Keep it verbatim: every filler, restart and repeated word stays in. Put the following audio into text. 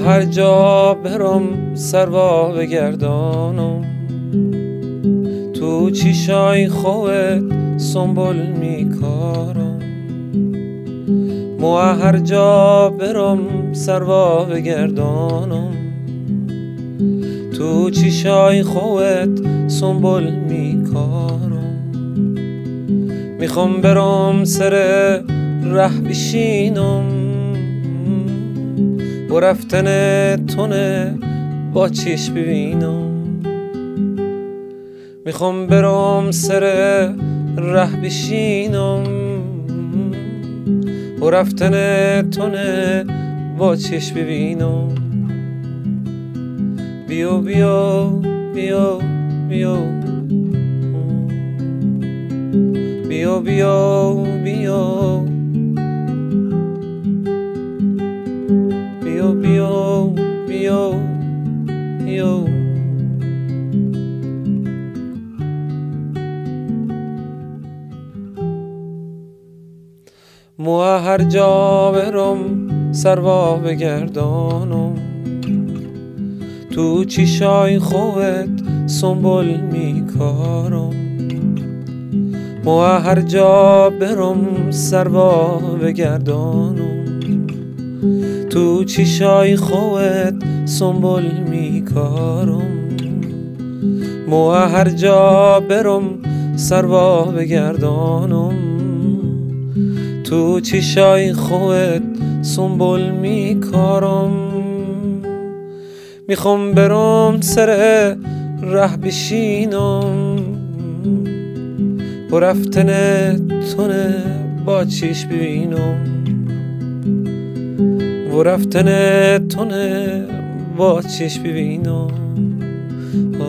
هر جا برم سروا بگردانم، تو چیشای خوت سنبول میکارم. مو هر جا برم سروا بگردانم، تو چیشای خوت سنبول میکارم. میخوام برم سر ره بشینم، و رفتن تونه با چشم ببینم. میخوام برم سر ره بشینم، و رفتن تونه با چشم ببینم. بیا بیا بیا بیا بیا بیا بیا بیا بیا بیا بیا. مو هر جا برم سروا بگردانم، تو چیشای خوت سنبول میکارم. مو هر جا برم سروا بگردانم، تو چیشای خوت سنبول میکارم. مو هر جا برم سروا بگردانم، تو چیشای خوت سنبول میکارم. میخوام برم سر ره بشینم، و رفتن تونه با چشم ببینم. و رفتن تونه با چشم ببینم.